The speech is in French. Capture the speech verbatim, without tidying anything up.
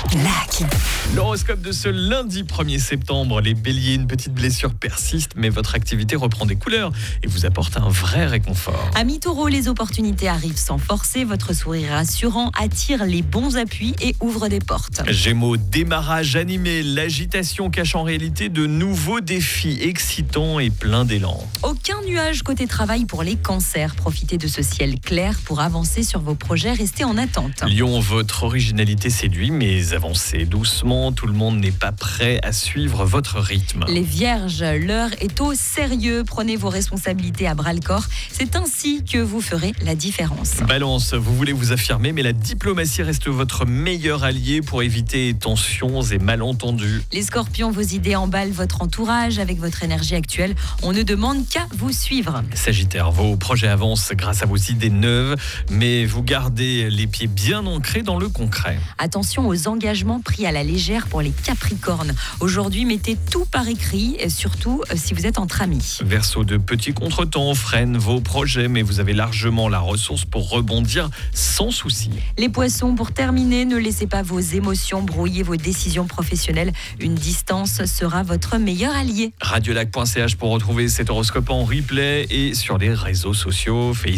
Lac. L'horoscope de ce lundi premier septembre. Les béliers, une petite blessure persiste, mais votre activité reprend des couleurs et vous apporte un vrai réconfort. Amis taureaux, les opportunités arrivent sans forcer. Votre sourire rassurant attire les bons appuis et ouvre des portes. Gémeaux, démarrage animé. L'agitation cache en réalité de nouveaux défis excitants et pleins d'élan. Aucun nuage côté travail pour les cancers. Profitez de ce ciel clair pour avancer sur vos projets. Restez en attente. Lion, votre originalité séduit, mais avancez doucement. Tout le monde n'est pas prêt à suivre votre rythme. Les vierges, l'heure est au sérieux. Prenez vos responsabilités à bras-le-corps. C'est ainsi que vous ferez la différence. Balance, vous voulez vous affirmer, mais la diplomatie reste votre meilleur allié pour éviter tensions et malentendus. Les scorpions, vos idées emballent votre entourage. Avec votre énergie actuelle, on ne demande qu'à vous suivre. Sagittaire, vos projets avancent grâce à vos idées neuves, mais vous gardez les pieds bien ancrés dans le concret. Attention aux engagements pris à la légère pour les capricornes. Aujourd'hui, mettez tout par écrit, surtout si vous êtes entre amis. Verseau, de petits contretemps freinent vos projets, mais vous avez largement la ressource pour rebondir sans souci. Les poissons, pour terminer, ne laissez pas vos émotions brouiller vos décisions professionnelles. Une distance sera votre meilleur allié. radiolac point c h pour retrouver cet horoscope en replay et sur les réseaux sociaux, Facebook.